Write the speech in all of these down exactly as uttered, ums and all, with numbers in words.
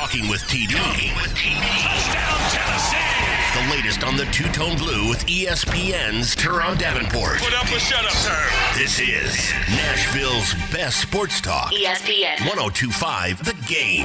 Talking with T D. Talking with T D. Touchdown, Tennessee. The latest on the Two-Tone Blue with E S P N's Teron Davenport. Put up a shut-up term. This is Nashville's best sports talk. E S P N. one oh two point five The Game.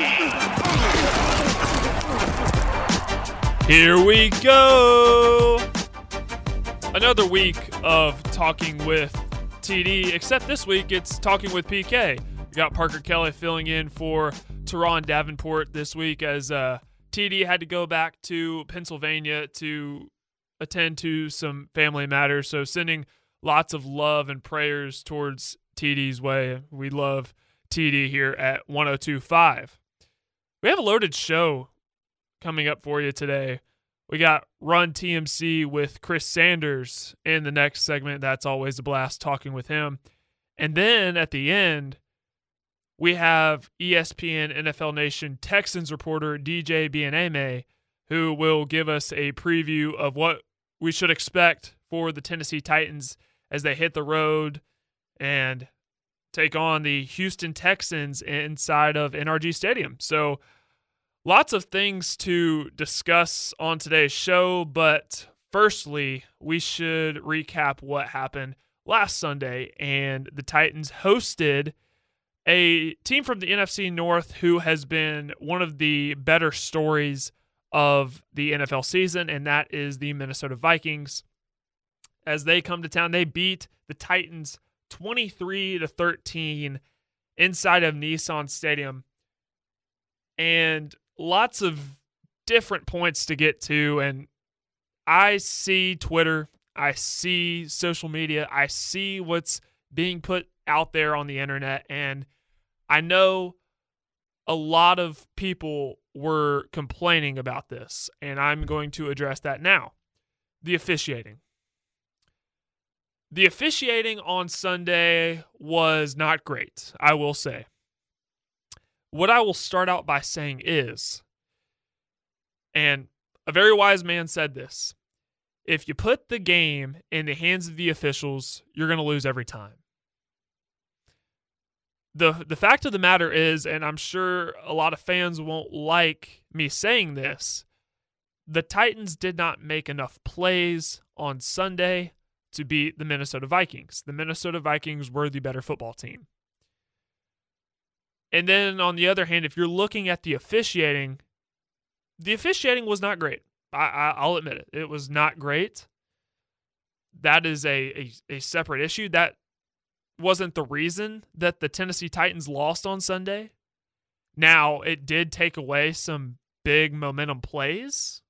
Here we go. Another week of Talking with T D, except this week it's Talking with P K. We got Parker Kelly filling in for Teron Davenport this week as uh, T D had to go back to Pennsylvania to attend to some family matters. So sending lots of love and prayers towards T D's way. We love T D here at one oh two point five. We have a loaded show coming up for you today. We got Run T M C with Chris Sanders in the next segment. That's always a blast talking with him. And then at the end, we have E S P N N F L Nation Texans reporter D J Bieneme, who will give us a preview of what we should expect for the Tennessee Titans as they hit the road and take on the Houston Texans inside of N R G Stadium. So lots of things to discuss on today's show, but firstly, we should recap what happened last Sunday, and the Titans hosted a team from the N F C North who has been one of the better stories of the N F L season, and that is the Minnesota Vikings. As they come to town, they beat the Titans twenty-three to thirteen inside of Nissan Stadium. And lots of different points to get to, and I see Twitter, I see social media, I see what's being put out there on the internet, and I know a lot of people were complaining about this, and I'm going to address that now. The officiating. The officiating on Sunday was not great, I will say. What I will start out by saying is, and a very wise man said this, if you put the game in the hands of the officials, you're going to lose every time. The the fact of the matter is, and I'm sure a lot of fans won't like me saying this, the Titans did not make enough plays on Sunday to beat the Minnesota Vikings. The Minnesota Vikings were the better football team. And then on the other hand, if you're looking at the officiating, the officiating was not great. I, I, I'll admit it. It was not great. That is a, a, a separate issue. That wasn't the reason that the Tennessee Titans lost on Sunday. Now, it did take away some big momentum plays.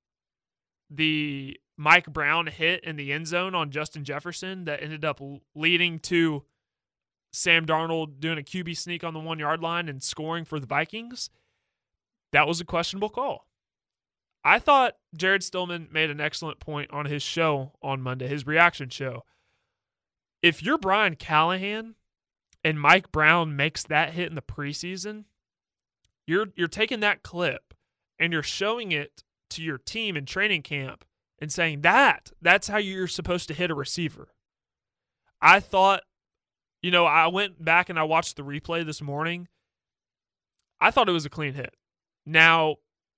The Mike Brown hit in the end zone on Justin Jefferson that ended up leading to Sam Darnold doing a Q B sneak on the one-yard line and scoring for the Vikings. That was a questionable call. I thought Jared Stillman made an excellent point on his show on Monday, his reaction show. If you're Brian Callahan and Mike Brown makes that hit in the preseason, you're you're taking that clip and you're showing it to your team in training camp and saying that, that's how you're supposed to hit a receiver. I thought, you know, I went back and I watched the replay this morning. I thought it was a clean hit. Now,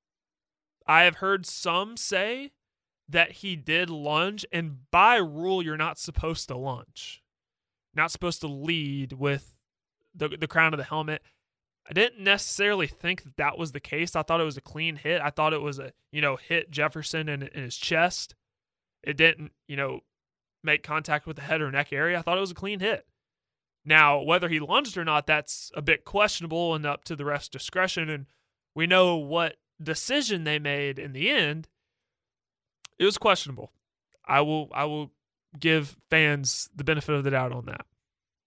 I have heard some say that he did lunge, and by rule, you're not supposed to lunge. Not supposed to lead with the the crown of the helmet. I didn't necessarily think that that was the case. I thought it was a clean hit. I thought it was a, you know, hit Jefferson in, in his chest. It didn't, you know, make contact with the head or neck area. I thought it was a clean hit. Now, whether he lunged or not, that's a bit questionable and up to the ref's discretion, and we know what decision they made in the end. It was questionable. I will I will give fans the benefit of the doubt on that.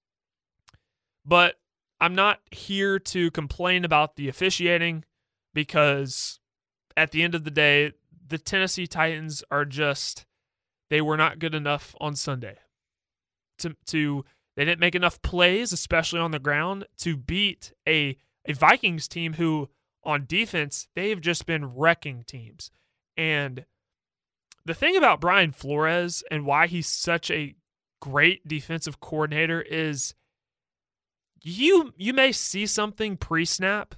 But I'm not here to complain about the officiating because at the end of the day, the Tennessee Titans are just, they were not good enough on Sunday. To to they didn't make enough plays, especially on the ground, to beat a, a Vikings team who on defense, they've just been wrecking teams. And the thing about Brian Flores and why he's such a great defensive coordinator is you you may see something pre-snap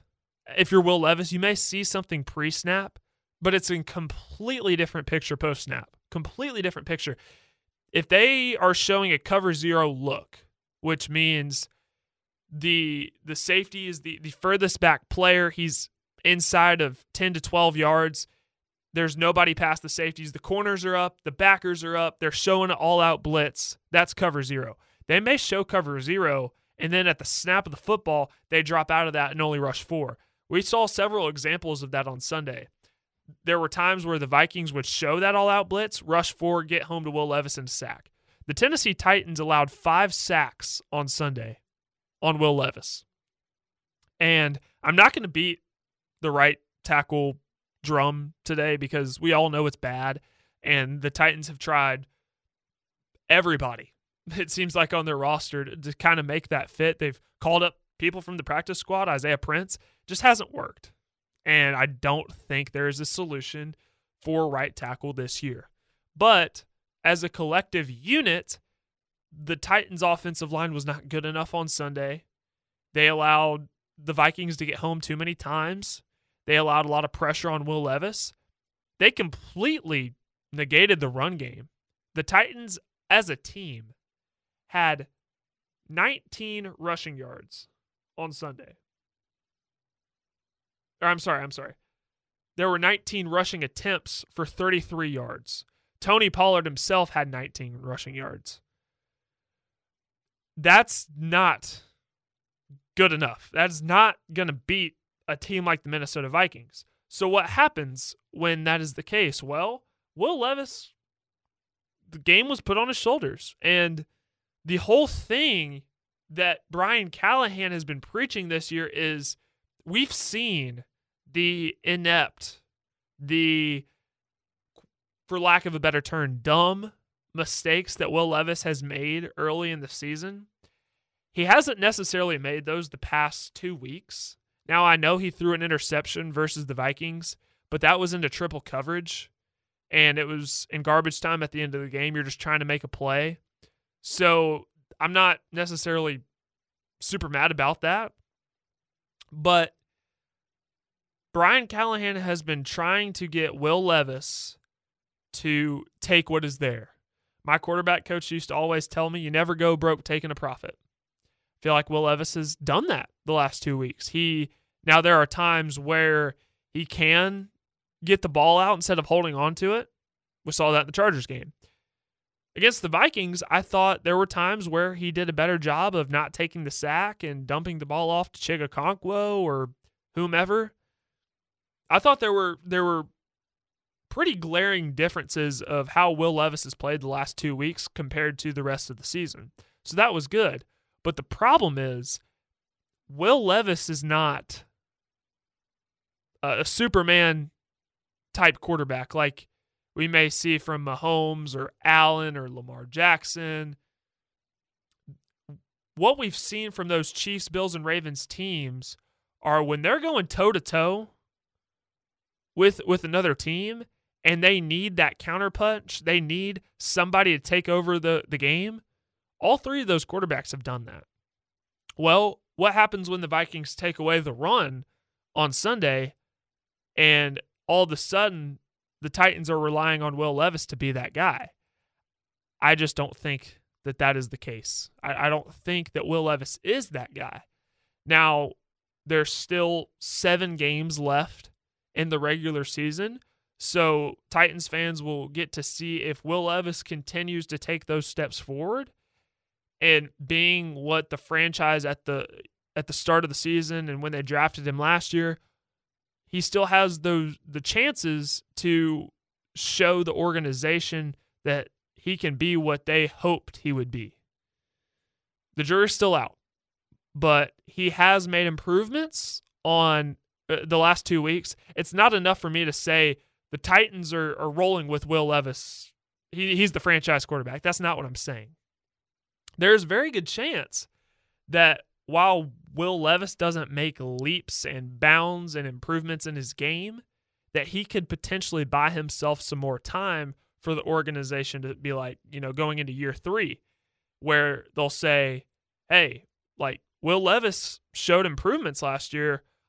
if you're Will Levis, you may see something pre-snap, but it's a completely different picture post-snap. Completely different picture. If they are showing a cover zero look, which means the the safety is the, the furthest back player, he's inside of ten to twelve yards, there's nobody past the safeties, the corners are up, the backers are up, they're showing an all-out blitz, that's cover zero. They may show cover zero, and then at the snap of the football, they drop out of that and only rush four. We saw several examples of that on Sunday. There were times where the Vikings would show that all-out blitz, rush four, get home to Will Levis and sack. The Tennessee Titans allowed five sacks on Sunday on Will Levis. And I'm not going to beat the right tackle drum today because we all know it's bad, and the Titans have tried everybody, it seems like, on their roster to, to kind of make that fit. They've called up people from the practice squad, Isaiah Prince, just hasn't worked. And I don't think there is a solution for right tackle this year. But as a collective unit, the Titans' offensive line was not good enough on Sunday. They allowed the Vikings to get home too many times. They allowed a lot of pressure on Will Levis. They completely negated the run game. The Titans, as a team, had nineteen rushing yards on Sunday. Or I'm sorry, I'm sorry. There were nineteen rushing attempts for thirty-three yards. Tony Pollard himself had nineteen rushing yards. That's not good enough. That's not going to beat a team like the Minnesota Vikings. So what happens when that is the case? Well, Will Levis, the game was put on his shoulders. And the whole thing that Brian Callahan has been preaching this year is we've seen the inept, the, for lack of a better term, dumb mistakes that Will Levis has made early in the season. He hasn't necessarily made those the past two weeks. Now, I know he threw an interception versus the Vikings, but that was into triple coverage, and it was in garbage time at the end of the game. You're just trying to make a play. So I'm not necessarily super mad about that, but Brian Callahan has been trying to get Will Levis to take what is there. My quarterback coach used to always tell me, you never go broke taking a profit. I feel like Will Levis has done that the last two weeks. He now there are times where he can get the ball out instead of holding on to it. We saw that in the Chargers game. Against the Vikings, I thought there were times where he did a better job of not taking the sack and dumping the ball off to Chig Okonkwo or whomever. I thought there were there were pretty glaring differences of how Will Levis has played the last two weeks compared to the rest of the season. So that was good. But the problem is, Will Levis is not a, a Superman type quarterback like we may see from Mahomes or Allen or Lamar Jackson. What we've seen from those Chiefs, Bills, and Ravens teams are when they're going toe-to-toe with with another team and they need that counterpunch, they need somebody to take over the, the game, all three of those quarterbacks have done that. Well, what happens when the Vikings take away the run on Sunday and all of a sudden the Titans are relying on Will Levis to be that guy? I just don't think that that is the case. I, I don't think that Will Levis is that guy. Now, there's still seven games left in the regular season, so Titans fans will get to see if Will Levis continues to take those steps forward and being what the franchise at the at the start of the season and when they drafted him last year, he still has those the chances to show the organization that he can be what they hoped he would be. The jury's still out, but he has made improvements on the last two weeks. It's not enough for me to say the Titans are, are rolling with Will Levis. He, he's the franchise quarterback. That's not what I'm saying. There's a very good chance that while Will Levis doesn't make leaps and bounds and improvements in his game, that he could potentially buy himself some more time for the organization to be like, you know, going into year three, where they'll say, hey, like Will Levis showed improvements last year.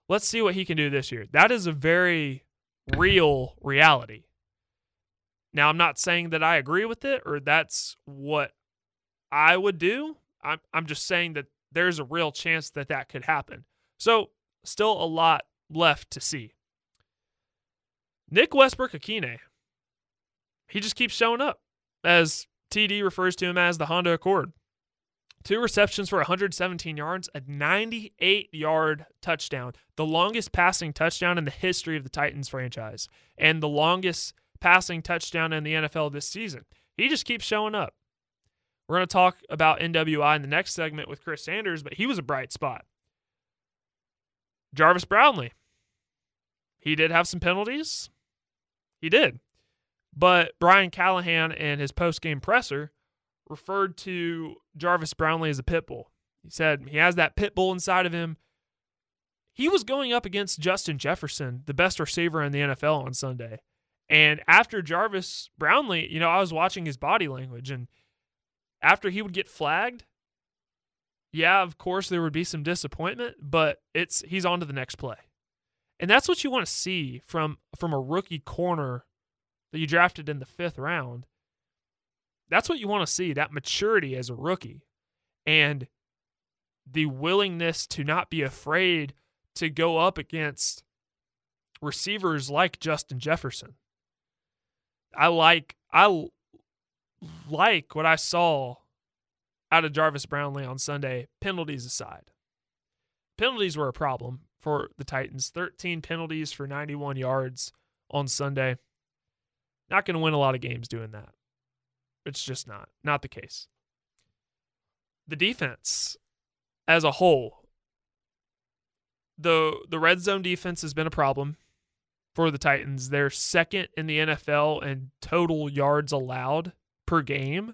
Let's see what he can do this year. That is a very real reality. Now, I'm not saying that I agree with it or that's what I would do. I'm, I'm just saying that there's a real chance that that could happen. So, still a lot left to see. Nick Westbrook-Akine, he just keeps showing up, as T D refers to him as the Honda Accord. Two receptions for one hundred seventeen yards, a ninety-eight-yard touchdown, the longest passing touchdown in the history of the Titans franchise, and the longest passing touchdown in the N F L this season. He just keeps showing up. We're going to talk about N W I in the next segment with Chris Sanders, but he was a bright spot. Jarvis Brownlee, he did have some penalties. He did. But Brian Callahan and his post-game presser referred to Jarvis Brownlee as a pit bull. He said he has that pit bull inside of him. He was going up against Justin Jefferson, the best receiver in the N F L on Sunday. And after Jarvis Brownlee, you know, I was watching his body language, and after he would get flagged, yeah, of course there would be some disappointment, but it's he's on to the next play. And that's what you want to see from, from a rookie corner that you drafted in the fifth round. That's what you want to see, that maturity as a rookie and the willingness to not be afraid to go up against receivers like Justin Jefferson. I like I like what I saw out of Jarvis Brownlee on Sunday, penalties aside. Penalties were a problem for the Titans. thirteen penalties for ninety-one yards on Sunday. Not going to win a lot of games doing that. It's just not. Not the case. The defense as a whole, the the red zone defense has been a problem for the Titans. They're second in the N F L in total yards allowed per game.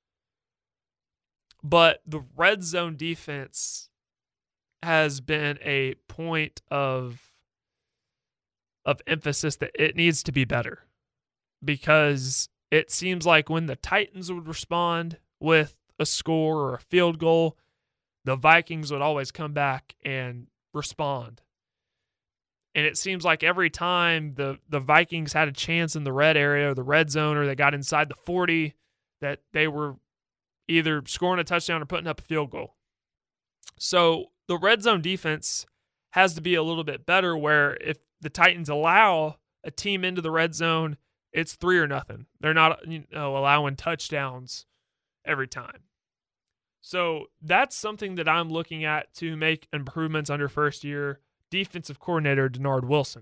But the red zone defense has been a point of, of emphasis that it needs to be better. Because it seems like when the Titans would respond with a score or a field goal, the Vikings would always come back and respond. And it seems like every time the, the Vikings had a chance in the red area or the red zone or they got inside the forty, that they were either scoring a touchdown or putting up a field goal. So the red zone defense has to be a little bit better, where if the Titans allow a team into the red zone, it's three or nothing. They're not, you know, allowing touchdowns every time. So that's something that I'm looking at to make improvements under first-year defensive coordinator Denard Wilson.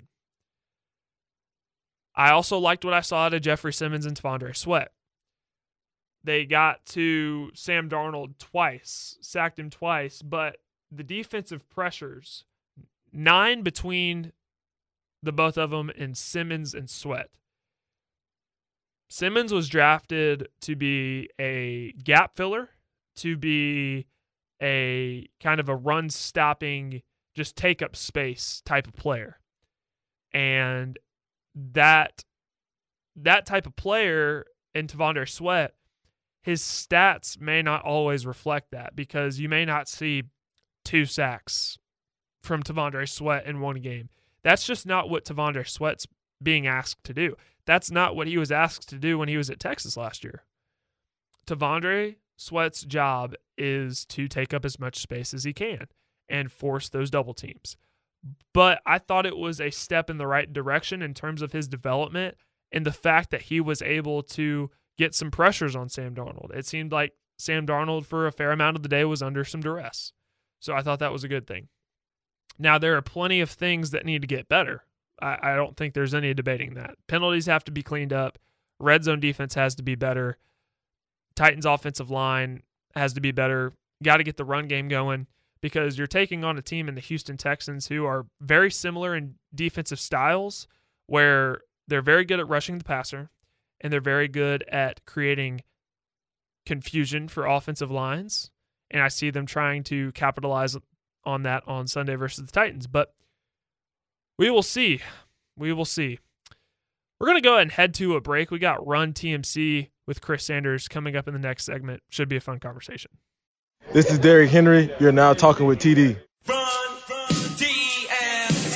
I also liked what I saw out of Jeffrey Simmons and T'Vondre Sweat. They got to Sam Darnold twice, sacked him twice, but the defensive pressures, nine between the both of them in Simmons and Sweat. Simmons was drafted to be a gap filler, to be a kind of a run-stopping, just take up space type of player. And that that type of player in T'Vondre Sweat, his stats may not always reflect that, because you may not see two sacks from T'Vondre Sweat in one game. That's just not what T'Vondre Sweat's being asked to do. That's not what he was asked to do when he was at Texas last year. T'Vondre Sweat's job is to take up as much space as he can and force those double teams. But I thought it was a step in the right direction in terms of his development and the fact that he was able to get some pressures on Sam Darnold. It seemed like Sam Darnold for a fair amount of the day was under some duress. So I thought that was a good thing. Now, there are plenty of things that need to get better. I, I don't think there's any debating that. Penalties have to be cleaned up. Red zone defense has to be better. Titans offensive line has to be better. Got to get the run game going, because you're taking on a team in the Houston Texans who are very similar in defensive styles, where they're very good at rushing the passer and they're very good at creating confusion for offensive lines. And I see them trying to capitalize on that on Sunday versus the Titans. But we will see. We will see. We're going to go ahead and head to a break. We got Run T M C with Chris Sanders coming up in the next segment. Should be a fun conversation. This is Derrick Henry. You're now talking with T D. Run, run, T M C.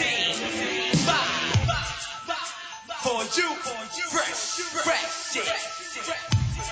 you, fresh, fresh, fresh.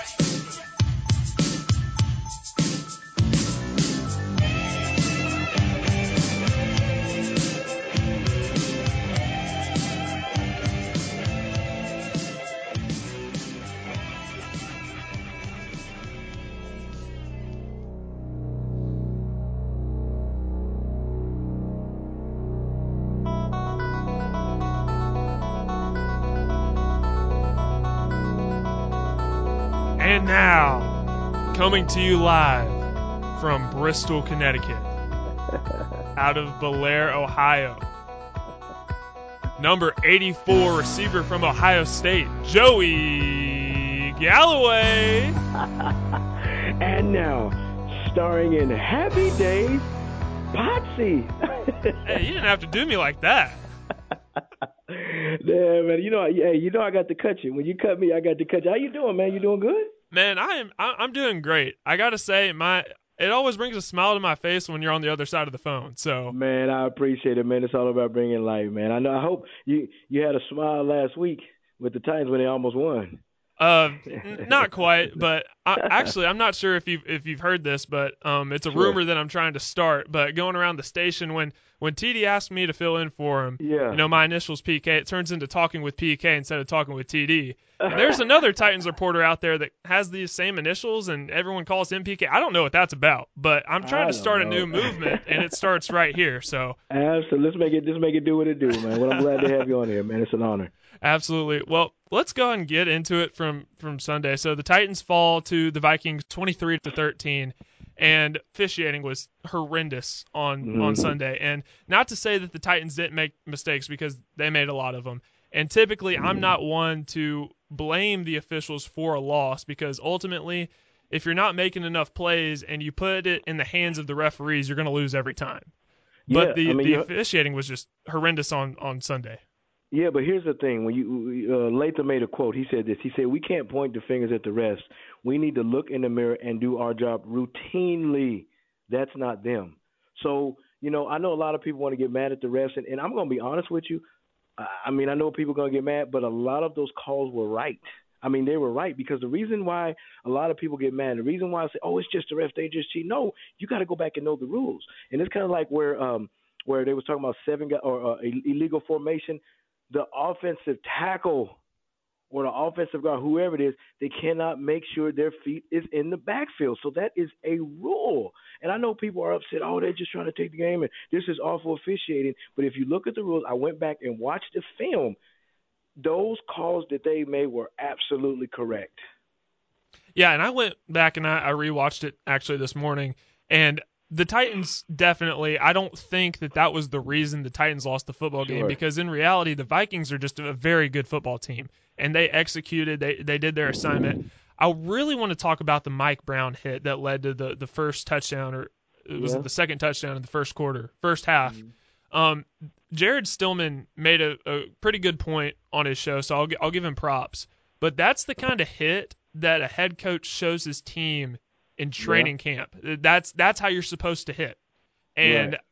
And now, coming to you live from Bristol, Connecticut, out of Bellaire, Ohio, number eighty-four receiver from Ohio State, Joey Galloway. And now, starring in Happy Days, Potsy. Hey, you didn't have to do me like that. Yeah, man. You know, hey, you know, I got to cut you. When you cut me, I got to cut you. How you doing, man? You doing good? Man, I am. I- I'm doing great. I gotta say, my it always brings a smile to my face when you're on the other side of the phone. So, man, I appreciate it, man. It's all about bringing life, man. I know. I hope you you had a smile last week with the Titans when they almost won. Uh, n- not quite, but I, actually, I'm not sure if you've if you've heard this, but um, it's a Sure. rumor that I'm trying to start. But going around the station when when T D asked me to fill in for him, Yeah. you know, my initials P K. It turns into talking with P K instead of talking with T D. And there's another Titans reporter out there that has these same initials, and everyone calls him P K. I don't know what that's about, but I'm trying I to start a don't new know. movement, and it starts right here. So. Absolutely. Let's make it. Let's make it do what it do, man. Well, I'm glad to have you on here, man. It's an honor. Absolutely. Well, let's go ahead and get into it from, from Sunday. So the Titans fall to the Vikings twenty-three to thirteen, and officiating was horrendous on, Mm-hmm. on Sunday. And not to say that the Titans didn't make mistakes, because they made a lot of them. And typically, I'm not one to blame the officials for a loss, because ultimately, if you're not making enough plays and you put it in the hands of the referees, you're going to lose every time. But Yeah, the, I mean, the you- officiating was just horrendous on, on Sunday. Yeah, but here's the thing. When you uh, Latham made a quote, he said this. He said, "We can't point the fingers at the refs. We need to look in the mirror and do our job routinely. That's not them." So, you know, I know a lot of people want to get mad at the refs, and, and I'm going to be honest with you. I, I mean, I know people are going to get mad, but a lot of those calls were right. I mean, they were right, because the reason why a lot of people get mad, the reason why I say, "Oh, it's just the refs, they just cheat." No, you got to go back and know the rules. And it's kind of like where um, where they was talking about seven guy, or uh, illegal formation. The offensive tackle or the offensive guard, whoever it is, they cannot make sure their feet is in the backfield. So that is a rule. And I know people are upset, oh, they're just trying to take the game, and this is awful officiating. But if you look at the rules, I went back and watched the film. Those calls that they made were absolutely correct. Yeah, and I went back and I, I rewatched it actually this morning, and the Titans definitely, I don't think that that was the reason the Titans lost the football game, Sure. because in reality, the Vikings are just a very good football team, and they executed, they they did their assignment. I really want to talk about the Mike Brown hit that led to the, the first touchdown, or it was Yeah. the second touchdown in the first quarter, first half. Mm-hmm. Um, Jared Stillman made a, a pretty good point on his show, so I'll, I'll give him props. But that's the kind of hit that a head coach shows his team in training yeah. camp. That's that's how you're supposed to hit. And right.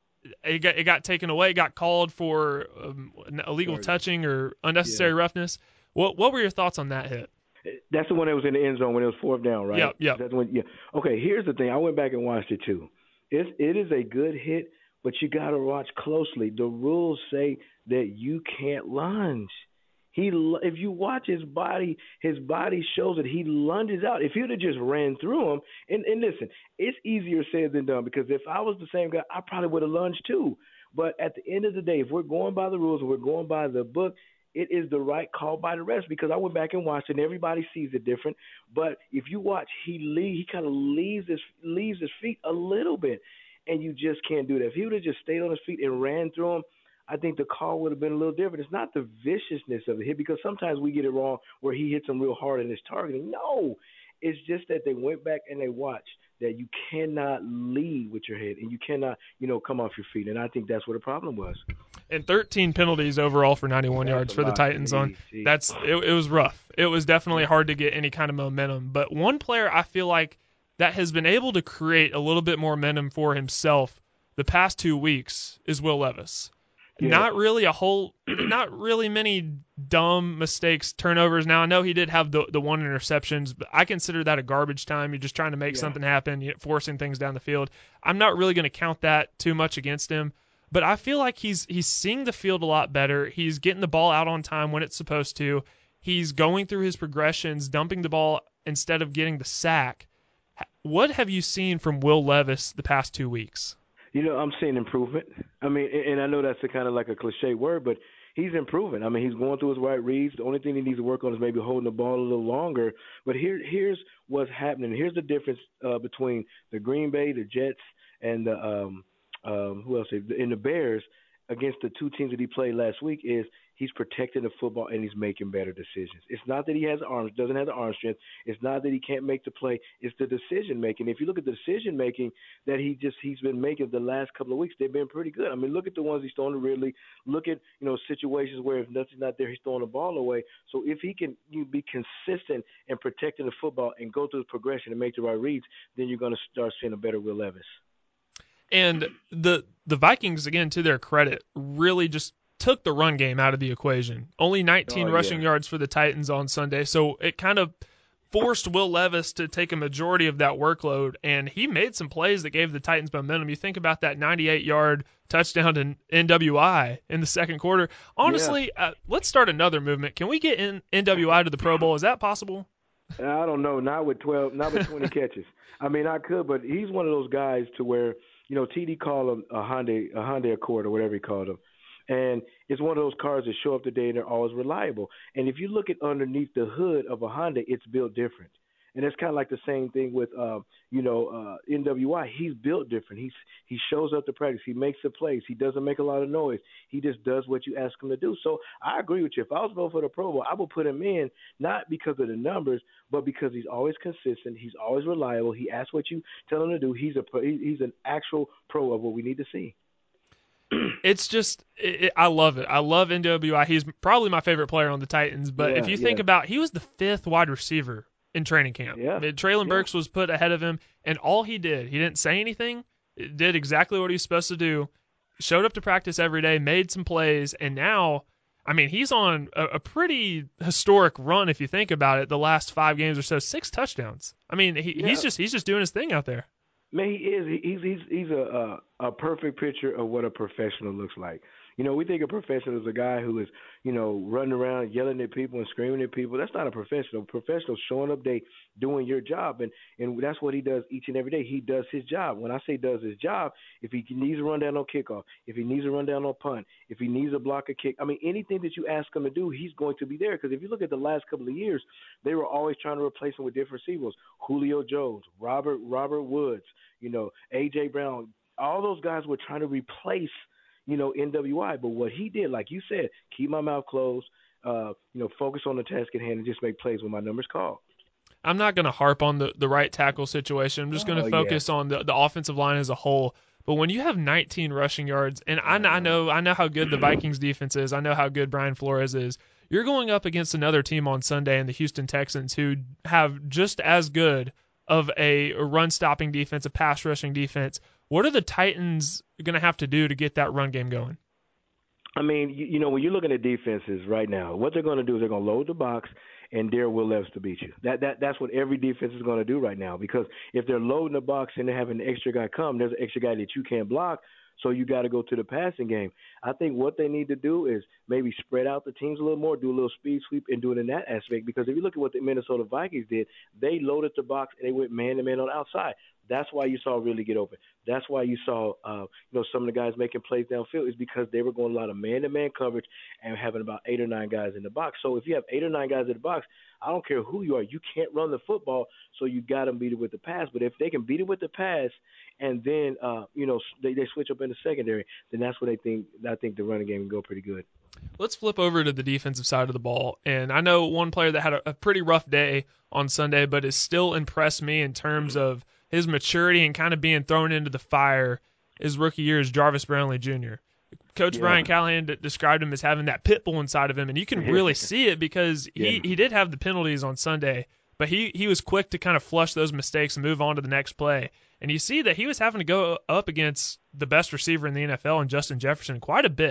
it got it got taken away, got called for um, illegal Sorry. touching or unnecessary yeah. roughness. What what were your thoughts on that hit? That's the one that was in the end zone when it was fourth down, right? Yeah, yeah. That's when. Yeah. Okay. Here's the thing. I went back and watched it too. It it is a good hit, but you got to watch closely. The rules say that you can't lunge. He, if you watch his body, his body shows that he lunges out. If he'd have just ran through him, and, and listen, it's easier said than done, because if I was the same guy, I probably would have lunged too. But at the end of the day, if we're going by the rules and we're going by the book, it is the right call by the refs, because I went back and watched it, and everybody sees it different. But if you watch, he leave, he kind of leaves his leaves his feet a little bit, and you just can't do that. If he would have just stayed on his feet and ran through him, I think the call would have been a little different. It's not the viciousness of the hit, because sometimes we get it wrong where he hits him real hard in his targeting. No, it's just that they went back and they watched that you cannot lead with your head and you cannot, you know, come off your feet. And I think that's what the problem was. And thirteen penalties overall for ninety-one that's yards for the Titans. Geez, on geez. That's it, it was rough. It was definitely hard to get any kind of momentum. But one player I feel like that has been able to create a little bit more momentum for himself the past two weeks is Will Levis. Yeah. Not really a whole, not really many dumb mistakes, turnovers. Now, I know he did have the the one interceptions, but I consider that a garbage time. You're just trying to make Yeah. something happen, you're forcing things down the field. I'm not really going to count that too much against him, but I feel like he's he's seeing the field a lot better. He's getting the ball out on time when it's supposed to. He's going through his progressions, dumping the ball instead of getting the sack. What have you seen from Will Levis the past two weeks? You know, I'm seeing improvement. I mean, and and I know that's a kind of like a cliche word, but he's improving. I mean, he's going through his right reads. The only thing he needs to work on is maybe holding the ball a little longer. But here, here's what's happening. Here's the difference uh, between the Green Bay, the Jets, and the um, um, who else? In the Bears against the two teams that he played last week is he's protecting the football and he's making better decisions. It's not that he has arms, doesn't have the arm strength. It's not that he can't make the play. It's the decision making. If you look at the decision making that he just he's been making the last couple of weeks, they've been pretty good. I mean, look at the ones he's throwing to Ridley. Look at you know situations where if nothing's not there, he's throwing the ball away. So if he can you be consistent in protecting the football and go through the progression and make the right reads, then you're going to start seeing a better Will Levis. And the the Vikings, again, to their credit, really just took the run game out of the equation. Only nineteen Oh, rushing yeah. yards for the Titans on Sunday, so it kind of forced Will Levis to take a majority of that workload, and he made some plays that gave the Titans momentum. You think about that ninety-eight-yard touchdown to N W I in the second quarter. Honestly, uh, let's start another movement. Can we get in N W I to the Pro Bowl? Is that possible? I don't know. Not with twelve, not with twenty catches. I mean, I could, but he's one of those guys to where you know T D called him a Hyundai, a Hyundai Accord or whatever he called him, and it's one of those cars that show up today and they're always reliable. And if you look at underneath the hood of a Honda, it's built different. And it's kind of like the same thing with, uh, you know, uh, N W I. He's built different. He's he shows up to practice. He makes the plays. He doesn't make a lot of noise. He just does what you ask him to do. So I agree with you. If I was voting for the Pro Bowl, I would put him in not because of the numbers, but because he's always consistent. He's always reliable. He asks what you tell him to do. He's a he's an actual pro of what we need to see. It's just, it, it, I love it. I love N W I. He's probably my favorite player on the Titans. But Yeah, if you think yeah. about, he was the fifth wide receiver in training camp. Yeah, I mean, Traylon yeah. Burks was put ahead of him, and all he did, he didn't say anything, did exactly what he was supposed to do, showed up to practice every day, made some plays, and now, I mean, he's on a, a pretty historic run if you think about it. The last five games or so, six touchdowns. I mean, he, Yeah. he's just he's just doing his thing out there. Man, he is. He- He's he's he's a, a a perfect picture of what a professional looks like. You know, we think a professional is a guy who is, you know, running around yelling at people and screaming at people. That's not a professional. Professional showing up day, doing your job, and and that's what he does each and every day. He does his job. When I say does his job, if he needs to run down on kickoff, if he needs to run down on punt, if he needs to block a kick, I mean, anything that you ask him to do, he's going to be there. Because if you look at the last couple of years, they were always trying to replace him with different receivers. Julio Jones, Robert Robert Woods, you know, A J Brown, all those guys were trying to replace, you know, N W I. But what he did, like you said, keep my mouth closed, uh, you know, focus on the task at hand and just make plays when my number's called. I'm not going to harp on the, the right tackle situation. I'm just going Oh, to yeah. focus on the, the offensive line as a whole. But when you have nineteen rushing yards, and I, I know I know how good the Vikings defense is, I know how good Brian Flores is. You're going up against another team on Sunday in the Houston Texans who have just as good of a run-stopping defense, a pass-rushing defense. What are the Titans going to have to do to get that run game going? I mean, you, you know, when you're looking at defenses right now, what they're going to do is they're going to load the box and dare Will Levis to beat you. That that that's what every defense is going to do right now. Because if they're loading the box and they're having an extra guy come, there's an extra guy that you can't block. So you got to go to the passing game. I think what they need to do is maybe spread out the teams a little more, do a little speed sweep, and do it in that aspect. Because if you look at what the Minnesota Vikings did, they loaded the box and they went man-to-man on the outside. That's why you saw really get open. That's why you saw, uh, you know, some of the guys making plays downfield is because they were going a lot of man-to-man coverage and having about eight or nine guys in the box. So if you have eight or nine guys in the box, I don't care who you are, you can't run the football, so you got to beat it with the pass. But if they can beat it with the pass and then, uh, you know, they, they switch up in the secondary, then that's what they think. I think the running game can go pretty good. Let's flip over to the defensive side of the ball. And I know one player that had a, a pretty rough day on Sunday, but has still impressed me in terms of his maturity and kind of being thrown into the fire his rookie year is Jarvis Brownlee Junior Coach Yeah. Brian Callahan d- described him as having that pit bull inside of him, and you can really see it because he, Yeah. he did have the penalties on Sunday, but he, he was quick to kind of flush those mistakes and move on to the next play. And you see that he was having to go up against the best receiver in the N F L, and Justin Jefferson, quite a bit.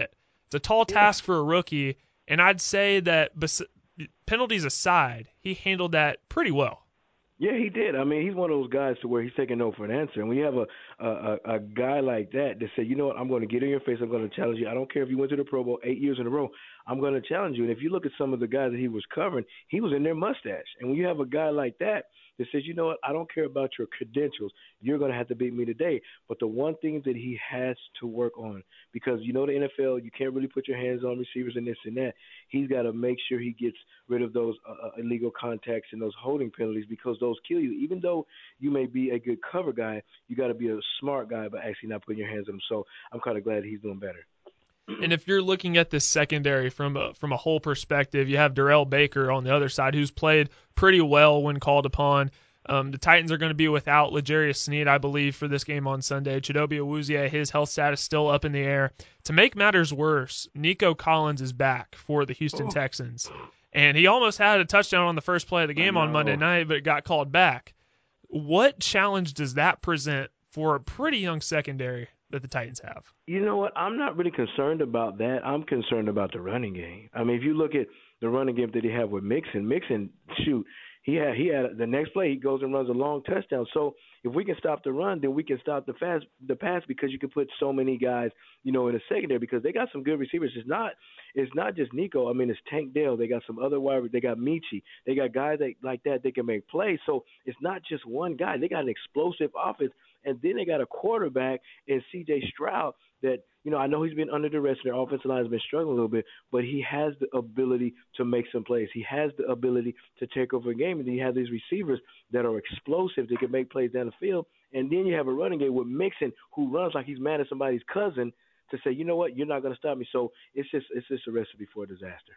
It's a tall Yeah. task for a rookie, and I'd say that bes- penalties aside, he handled that pretty well. Yeah, he did. I mean, he's one of those guys to where he's taking no for an answer. And when you have a a, a, a guy like that that said, you know what, I'm going to get in your face, I'm going to challenge you. I don't care if you went to the Pro Bowl eight years in a row, I'm going to challenge you. And if you look at some of the guys that he was covering, he was in their mustache. And when you have a guy like that that says, you know what, I don't care about your credentials, you're going to have to beat me today. But the one thing that he has to work on, because you know the N F L, you can't really put your hands on receivers and this and that. He's got to make sure he gets rid of those uh, illegal contacts and those holding penalties, because those kill you. Even though you may be a good cover guy, you got to be a smart guy by actually not putting your hands on them. So I'm kind of glad he's doing better. And if you're looking at this secondary from a, from a whole perspective, you have Darrell Baker on the other side, who's played pretty well when called upon. Um, the Titans are going to be without L'Jarius Sneed, I believe, for this game on Sunday. Chidobe Awuzie, his health status still up in the air. To make matters worse, Nico Collins is back for the Houston Oh. Texans. And he almost had a touchdown on the first play of the game on Monday night, but it got called back. What challenge does that present for a pretty young secondary that the Titans have? You know what? I'm not really concerned about that. I'm concerned about the running game. I mean, if you look at the running game that he had with Mixon, Mixon, shoot, he had he had the next play he goes and runs a long touchdown. So if we can stop the run, then we can stop the fast the pass, because you can put so many guys, you know, in the secondary, because they got some good receivers. It's not it's not just Nico. I mean, it's Tank Dell. They got some other wide. They got Michi. They got guys that, like that that can make plays. So it's not just one guy. They got an explosive offense. And then they got a quarterback in C J Stroud that, you know, I know he's been under duress. Their offensive line has been struggling a little bit, but he has the ability to make some plays. He has the ability to take over a game. And then you have these receivers that are explosive. They can make plays down the field. And then you have a running game with Mixon, who runs like he's mad at somebody's cousin, to say, you know what, you're not going to stop me. So it's just it's just a recipe for a disaster.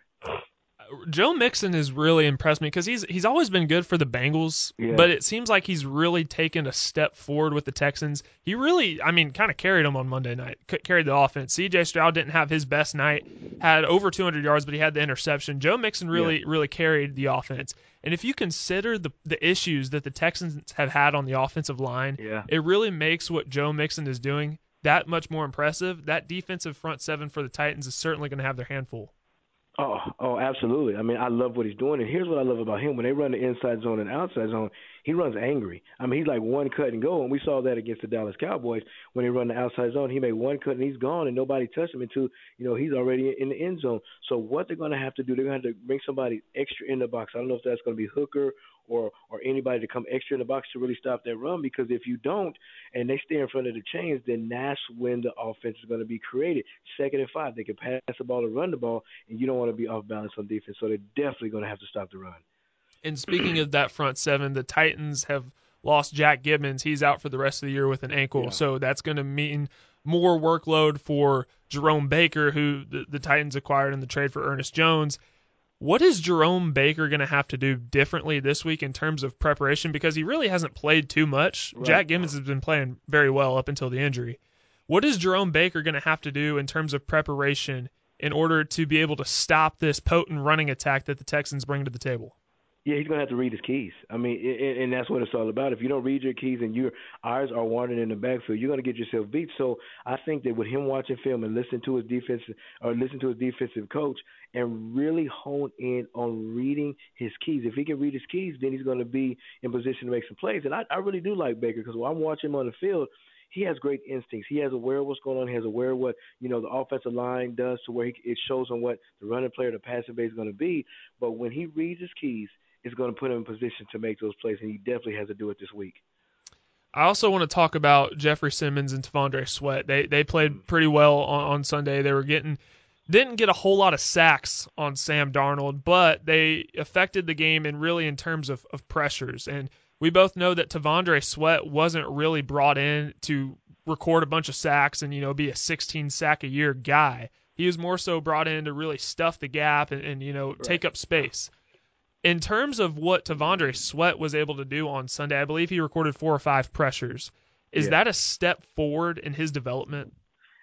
Joe Mixon has really impressed me because he's he's always been good for the Bengals, Yeah. but it seems like he's really taken a step forward with the Texans. He really, I mean, kind of carried them on Monday night, c- carried the offense. C J Stroud didn't have his best night, had over two hundred yards, but he had the interception. Joe Mixon really, Yeah. really carried the offense. And if you consider the the issues that the Texans have had on the offensive line, Yeah. it really makes what Joe Mixon is doing that much more impressive. That defensive front seven for the Titans is certainly going to have their handful. Oh, oh, absolutely. I mean, I love what he's doing. And here's what I love about him. When they run the inside zone and outside zone, he runs angry. I mean, he's like one cut and go. And we saw that against the Dallas Cowboys. When they run the outside zone, he made one cut and he's gone, and nobody touched him until, you know, he's already in the end zone. So what they're going to have to do, they're going to have to bring somebody extra in the box. I don't know if that's going to be Hooker or or anybody to come extra in the box to really stop that run, because if you don't and they stay in front of the chains, then that's when the offense is going to be created. Second and five, they can pass the ball or run the ball, and you don't want to be off balance on defense. So they're definitely going to have to stop the run. And speaking of that front seven, the Titans have lost Jack Gibbons. He's out for the rest of the year with an ankle, Yeah. so that's going to mean more workload for Jerome Baker, who the, the Titans acquired in the trade for Ernest Jones. What is Jerome Baker going to have to do differently this week in terms of preparation? Because he really hasn't played too much. Right. Jack Gibbons has been playing very well up until the injury. What is Jerome Baker going to have to do in terms of preparation in order to be able to stop this potent running attack that the Texans bring to the table? Yeah, he's going to have to read his keys. I mean, and, and that's what it's all about. If you don't read your keys and your eyes are wandering in the backfield, you're going to get yourself beat. So I think that with him watching film and listening to his defensive or listen to his defensive coach and really hone in on reading his keys. If he can read his keys, then he's going to be in position to make some plays. And I, I really do like Baker, because when I'm watching him on the field, he has great instincts. He has aware of what's going on. He has aware of what, you know, the offensive line does, to where he, it shows on what the running player, the passing base is going to be. But when he reads his keys, it's going to put him in position to make those plays, and he definitely has to do it this week. I also want to talk about Jeffrey Simmons and T'Vondre Sweat. They they played pretty well on, on Sunday. They were getting didn't get a whole lot of sacks on Sam Darnold, but they affected the game and really in terms of, of pressures. And we both know that T'Vondre Sweat wasn't really brought in to record a bunch of sacks and, you know, be a sixteen sack a year guy. He was more so brought in to really stuff the gap and, and you know, Right. take up space. In terms of what T'Vondre Sweat was able to do on Sunday, I believe he recorded four or five pressures. Is Yeah. that a step forward in his development?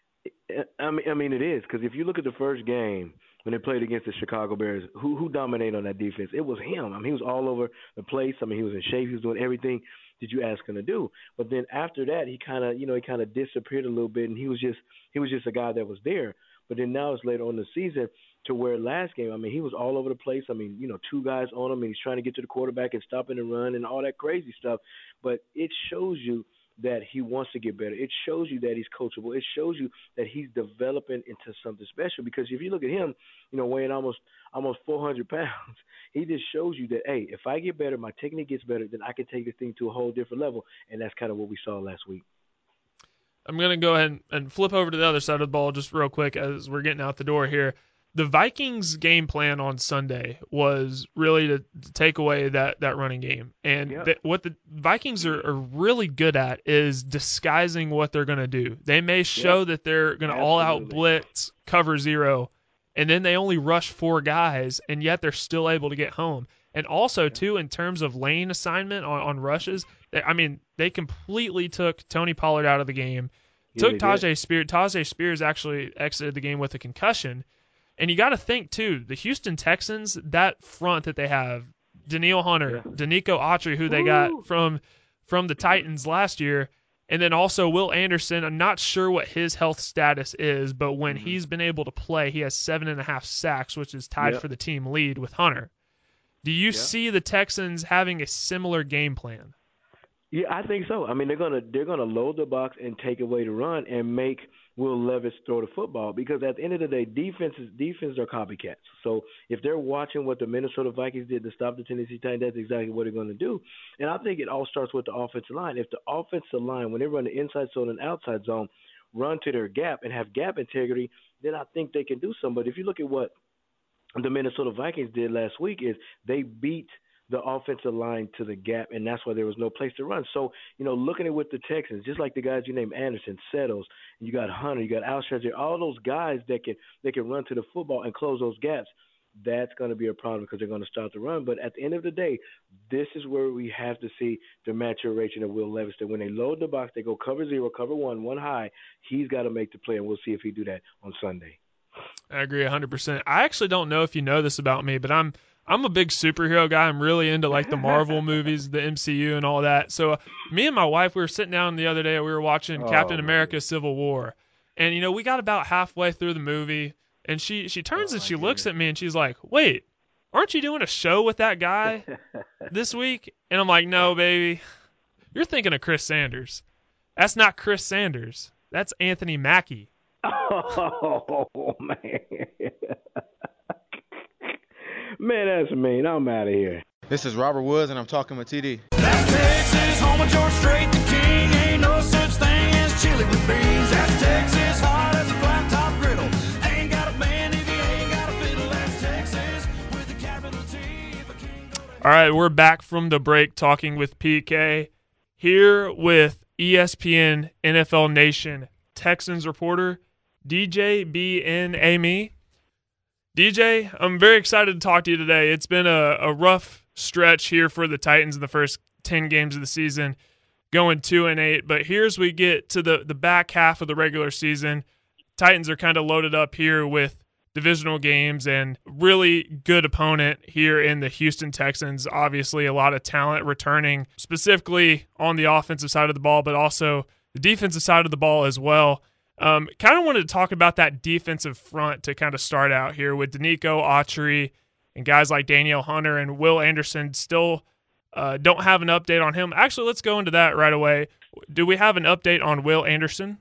I mean, I mean it is, because if you look at the first game when they played against the Chicago Bears, who who dominated on that defense? It was him. I mean, he was all over the place. I mean, he was in shape. He was doing everything that you ask him to do. But then after that, he kind of, you know, he kind of disappeared a little bit, and he was just he was just a guy that was there. But then now it's later on in the season to where last game, I mean, he was all over the place. I mean, you know, two guys on him, and he's trying to get to the quarterback and stopping the run and all that crazy stuff. But it shows you that he wants to get better. It shows you that he's coachable. It shows you that he's developing into something special. Because if you look at him, you know, weighing almost almost four hundred pounds, he just shows you that, hey, if I get better, my technique gets better, then I can take this thing to a whole different level. And that's kind of what we saw last week. I'm going to go ahead and flip over to the other side of the ball just real quick as we're getting out the door here. The Vikings' game plan on Sunday was really to, to take away that, that running game. And yep. th- what the Vikings are, are really good at is disguising what they're going to do. They may show yep. that they're going to all-out blitz, cover zero, and then they only rush four guys, and yet they're still able to get home. And also, yep. too, in terms of lane assignment on, on rushes, they, I mean, they completely took Tony Pollard out of the game, yeah, took Tyjae Spears. Tyjae Spears actually exited the game with a concussion. And you got to think, too, the Houston Texans, that front that they have, Danielle Hunter, yeah. Danico Autry, who they Woo! got from from the Titans last year, and then also Will Anderson. I'm not sure what his health status is, but when mm-hmm. he's been able to play, he has seven and a half sacks, which is tied yep. for the team lead with Hunter. Do you yep. see the Texans having a similar game plan? Yeah, I think so. I mean, they're gonna they're gonna load the box and take away the run and make Will Levis throw the football, because at the end of the day, defenses defenses are copycats. So if they're watching what the Minnesota Vikings did to stop the Tennessee Titans, that's exactly what they're going to do. And I think it all starts with the offensive line. If the offensive line, when they run the inside zone and outside zone, run to their gap and have gap integrity, then I think they can do something. But if you look at what the Minnesota Vikings did last week, is they beat the offensive line to the gap, and that's why there was no place to run. So, you know, looking at with the Texans, just like the guys you named, Anderson, Settles, you got Hunter, you got Alshon, all those guys that can they can run to the football and close those gaps, that's going to be a problem because they're going to start the run. But at the end of the day, this is where we have to see the maturation of Will Levis, that when they load the box, they go cover zero, cover one, one high. He's got to make the play, and we'll see if he do that on Sunday. I agree one hundred percent. I actually don't know if you know this about me, but I'm I'm a big superhero guy. I'm really into like the Marvel movies, the M C U and all that. So uh, me and my wife, we were sitting down the other day, we were watching oh, Captain America man. Civil War. And, you know, we got about halfway through the movie, and she, she turns oh, and she looks at me and she's like, wait, aren't you doing a show with that guy this week? And I'm like, no, baby, you're thinking of Chris Sanders. That's not Chris Sanders. That's Anthony Mackie. Oh, man. Man, that's mean. I'm out of here. This is Robert Woods, and I'm talking with T D. That's Texas, home of George Strait, the king. Ain't no such thing as chili with beans. That's Texas, hot as a flat top griddle. Ain't got a band if you ain't got a fiddle. That's Texas with a capital T. All right, we're back from the break talking with P K. Here with E S P N N F L Nation Texans reporter D J B N Amy. D J, I'm very excited to talk to you today. It's been a, a rough stretch here for the Titans in the first ten games of the season, going two and eight. But here's we get to the, the back half of the regular season. Titans are kind of loaded up here with divisional games and really good opponent here in the Houston Texans. Obviously, a lot of talent returning, specifically on the offensive side of the ball, but also the defensive side of the ball as well. Um, kind of wanted to talk about that defensive front to kind of start out here with Danico Autry and guys like Danielle Hunter and Will Anderson. Still uh, don't have an update on him. Actually, let's go into that right away. Do we have an update on Will Anderson?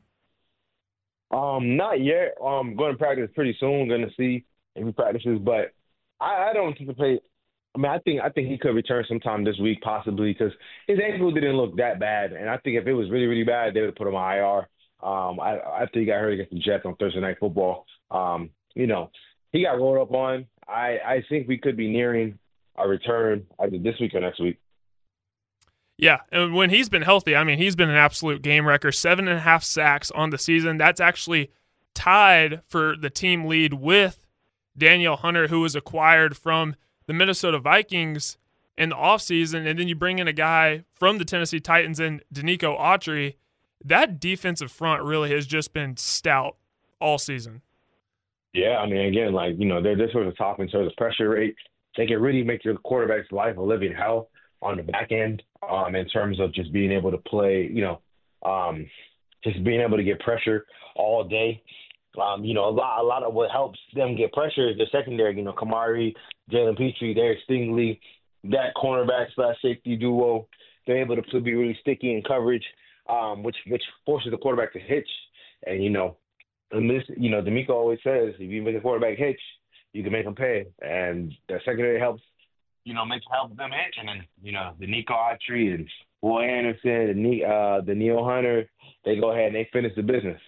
Um, not yet. Um, going to practice pretty soon. Going to see if he practices, but I, I don't anticipate. I mean, I think I think he could return sometime this week, possibly, because his ankle didn't look that bad, and I think if it was really, really bad, they would have put him on I R. Um, I, after he got hurt against the Jets on Thursday Night Football, um, you know, he got rolled up on. I, I think we could be nearing a return either this week or next week. Yeah, and when he's been healthy, I mean, he's been an absolute game wrecker. Seven and a half sacks on the season. That's actually tied for the team lead with Danielle Hunter, who was acquired from the Minnesota Vikings in the offseason. And then you bring in a guy from the Tennessee Titans in Danico Autry. That defensive front really has just been stout all season. Yeah, I mean, again, like, you know, they're this sort of top in terms of pressure rate. They can really make your quarterback's life a living hell on the back end um, in terms of just being able to play, you know, um, just being able to get pressure all day. Um, you know, a lot, a lot of what helps them get pressure is their secondary. You know, Kamari, Jalen Petrie, Derek Stingley, that cornerback slash safety duo. They're able to be really sticky in coverage, um, which which forces the quarterback to hitch. And you know, and this, you know, D'Amico always says, if you make a quarterback hitch, you can make them pay. And the secondary helps, you know, makes help them hitch. And then, you know, the Nico Autry and Will Anderson, and the uh, the Neil Hunter, they go ahead and they finish the business.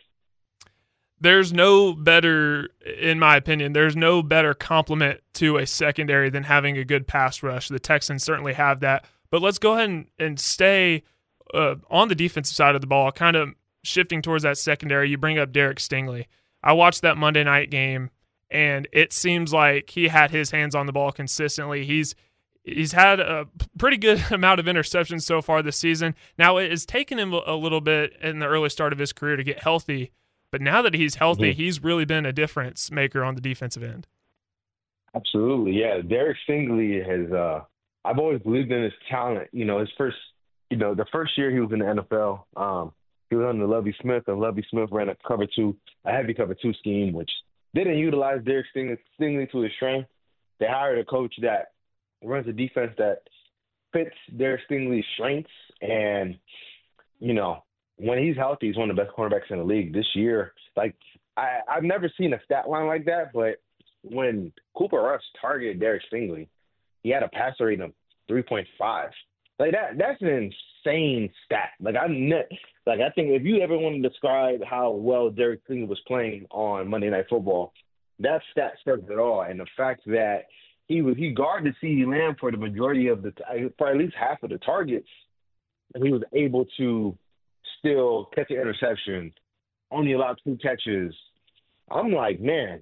There's no better, in my opinion, there's no better complement to a secondary than having a good pass rush. The Texans certainly have that. But let's go ahead and, and stay uh, on the defensive side of the ball, kind of shifting towards that secondary. You bring up Derek Stingley. I watched that Monday night game, and it seems like he had his hands on the ball consistently. He's he's had a pretty good amount of interceptions so far this season. Now, it has taken him a little bit in the early start of his career to get healthy, but now that he's healthy, mm-hmm. he's really been a difference maker on the defensive end. Absolutely, yeah. Derek Stingley has uh, – I've always believed in his talent. You know, his first – you know, the first year he was in the N F L, um, he was under Lovie Smith, and Lovie Smith ran a cover two, a heavy cover two scheme, which didn't utilize Derek Stingley, Stingley to his strength. They hired a coach that runs a defense that fits Derek Stingley's strengths, and, you know, when he's healthy, he's one of the best cornerbacks in the league this year. Like, I, I've never seen a stat line like that, but when Cooper Rush targeted Derek Stingley, he had a passer rating of three point five. Like, that that's an insane stat. Like, I'm ne- like I think if you ever want to describe how well Derek Stingley was playing on Monday Night Football, that stat says it all. And the fact that he was he guarded CeeDee Lamb for the majority of the for at least half of the targets, and he was able to still catch an interception, only allowed two catches. I'm like, man,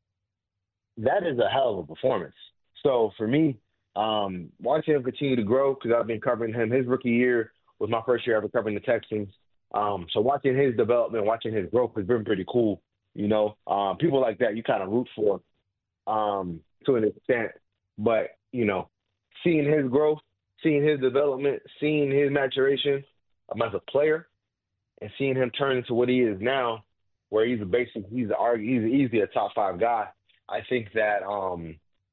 that is a hell of a performance. So for me, um, watching him continue to grow, because I've been covering him, his rookie year was my first year ever covering the Texans. Um, so watching his development, watching his growth has been pretty cool. You know, um, people like that you kind of root for um, to an extent. But, you know, seeing his growth, seeing his development, seeing his maturation um, as a player, and seeing him turn into what he is now, where he's a basic, he's a, he's easily a top five guy. I think that, um,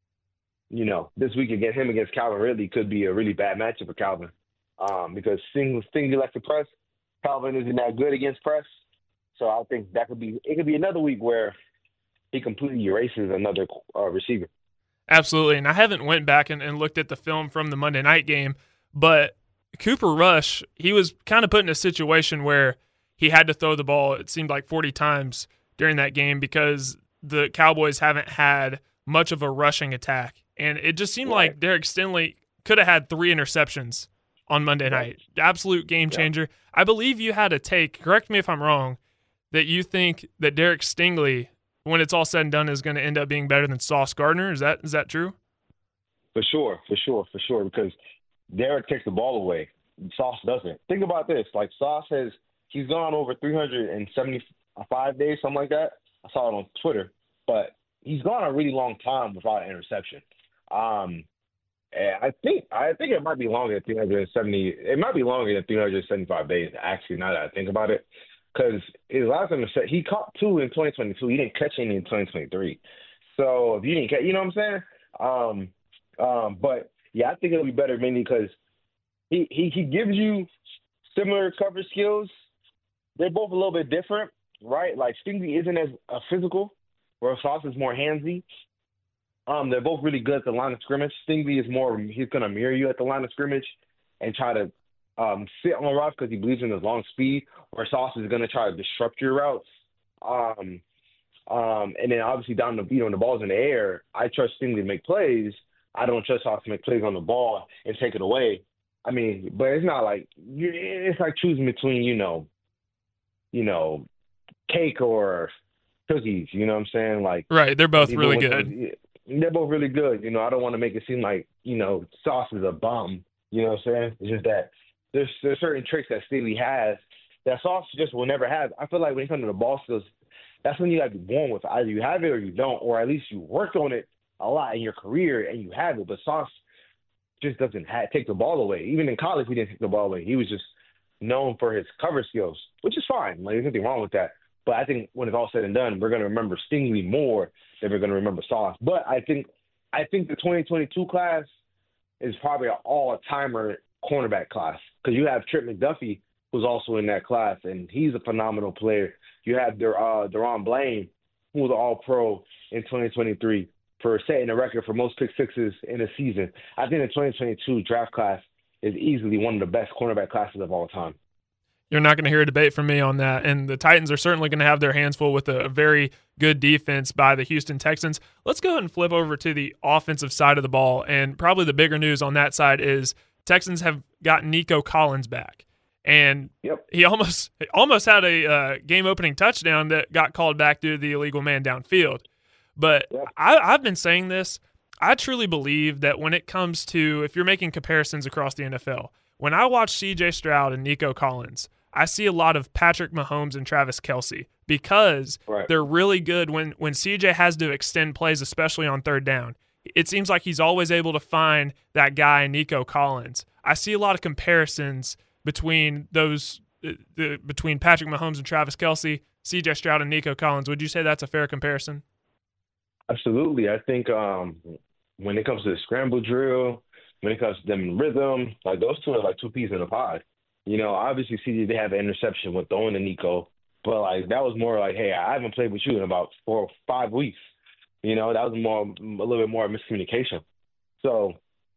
you know, this week again, him against Calvin Ridley could be a really bad matchup for Calvin, um, because Stingley, Stingley likes to press. Calvin isn't that good against press, so I think that could be it. Could be another week where he completely erases another uh, receiver. Absolutely, and I haven't went back and, and looked at the film from the Monday night game, but Cooper Rush, he was kind of put in a situation where he had to throw the ball, it seemed like forty times during that game, because the Cowboys haven't had much of a rushing attack. And it just seemed right. like Derek Stingley could have had three interceptions on Monday right. night. Absolute game changer. Yeah. I believe you had a take, correct me if I'm wrong, that you think that Derek Stingley, when it's all said and done, is going to end up being better than Sauce Gardner. Is that is that true? For sure, for sure, for sure, because Derek takes the ball away. Sauce doesn't. Think about this. Like, Sauce has – he's gone over three hundred seventy-five days, something like that. I saw it on Twitter. But he's gone a really long time without an interception. Um, and I think I think it might be longer than three hundred seventy. It might be longer than three hundred seventy-five days, actually, now that I think about it. Because his last interception, he caught two in twenty twenty-two. He didn't catch any in twenty twenty-three. So if you didn't catch, you know what I'm saying? Um, um, but, yeah, I think it'll be better mainly because he, he, he gives you similar coverage skills. They're both a little bit different, right? Like, Stingley isn't as uh, physical, where Sauce is more handsy. Um, they're both really good at the line of scrimmage. Stingley is more, he's going to mirror you at the line of scrimmage and try to um, sit on routes because he believes in his long speed, where Sauce is going to try to disrupt your routes. Um, um, and then obviously down the, you know, when the ball's in the air, I trust Stingley to make plays. I don't trust Sauce to make plays on the ball and take it away. I mean, but it's not like, it's like choosing between, you know, you know, cake or cookies, you know what I'm saying? Like, right, they're both really good. They're both really good. You know, I don't want to make it seem like, you know, Sauce is a bum. You know what I'm saying? It's just that there's there's certain tricks that Stingley has that Sauce just will never have. I feel like when it comes to the ball skills, that's when you got to be born with it. Either you have it or you don't, or at least you worked on it a lot in your career and you have it. But Sauce just doesn't have, take the ball away. Even in college, he didn't take the ball away. He was just known for his cover skills, which is fine. Like, there's nothing wrong with that. But I think when it's all said and done, we're going to remember Stingley more than we're going to remember Sauce. But I think I think the twenty twenty-two class is probably an all-timer cornerback class because you have Trent McDuffie, who's also in that class, and he's a phenomenal player. You have Der, uh, Deron Blaine, who was an all-pro in twenty twenty-three for setting a record for most pick sixes in a season. I think the twenty twenty-two draft class is easily one of the best cornerback classes of all time. You're not going to hear a debate from me on that. And the Titans are certainly going to have their hands full with a very good defense by the Houston Texans. Let's go ahead and flip over to the offensive side of the ball. And probably the bigger news on that side is Texans have got Nico Collins back. And yep. he almost almost had a uh, game-opening touchdown that got called back due to the illegal man downfield. But yep. I, I've been saying this. I truly believe that when it comes to, if you're making comparisons across the N F L, when I watch C J Stroud and Nico Collins, I see a lot of Patrick Mahomes and Travis Kelce because right. they're really good when, when C J has to extend plays, especially on third down. It seems like he's always able to find that guy, Nico Collins. I see a lot of comparisons between those, the, the, between Patrick Mahomes and Travis Kelce, C J Stroud and Nico Collins. Would you say that's a fair comparison? Absolutely. I think um, when it comes to the scramble drill, when it comes to them in rhythm, like those two are like two peas in a pod. You know, obviously, C J, they have an interception with throwing to Nico, but like that was more like, hey, I haven't played with you in about four or five weeks. You know, that was more a little bit more miscommunication. So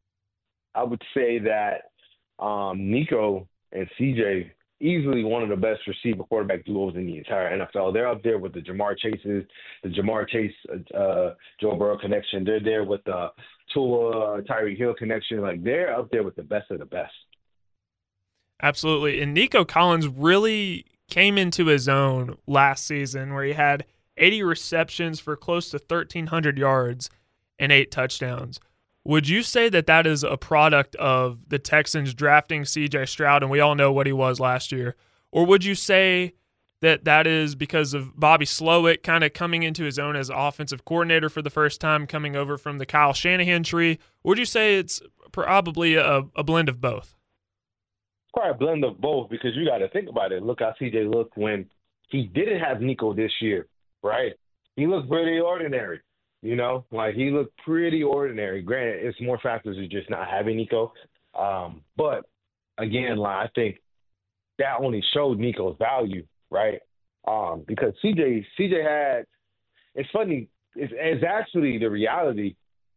I would say that um, Nico and C J easily one of the best receiver quarterback duos in the entire N F L. They're up there with the Jamar Chases, the Jamar Chase, uh, Joe Burrow connection. They're there with the Tua, Tyreek Hill connection. Like they're up there with the best of the best. Absolutely. And Nico Collins really came into his own last season where he had eighty receptions for close to thirteen hundred yards and eight touchdowns. Would you say that that is a product of the Texans drafting C J Stroud, and we all know what he was last year? Or would you say that that is because of Bobby Slowick kind of coming into his own as offensive coordinator for the first time, coming over from the Kyle Shanahan tree? Or would you say it's probably a, a blend of both? Probably a blend of both because you got to think about it. Look how C J looked when he didn't have Nico this year, right? He looked pretty ordinary, you know? Like, he looked pretty ordinary. Granted, it's more factors of just not having Nico. Um, but, again, like, I think that only showed Nico's value, right? Um, because C J C J had – it's funny. It's, it's actually the reality.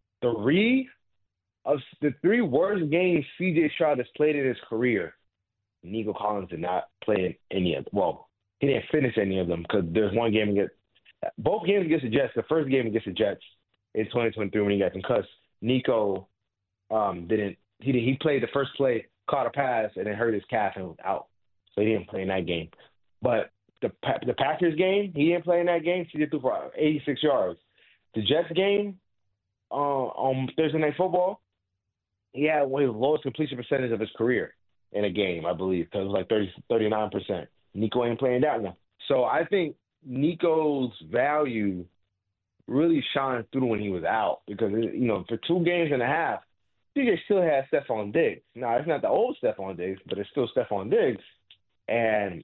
Three of the three worst games C J Stroud has played in his career, Nico Collins did not play in any of them. Well, he didn't finish any of them because there's one game against – both games against the Jets, the first game against the Jets in twenty twenty-three when he got concussed, Nico um, didn't – he did, he played the first play, caught a pass, and then hurt his calf and was out. So he didn't play in that game. But the the Packers game, he didn't play in that game. He did threw for eighty-six yards. The Jets game uh, on Thursday Night Football, he had one of the lowest completion percentage of his career in a game, I believe, because it was like thirty, thirty-nine percent. Nico ain't playing that one. So I think Nico's value really shined through when he was out because, you know, for two games and a half, C J still has Stephon Diggs. Now, it's not the old Stephon Diggs, but it's still Stephon Diggs. And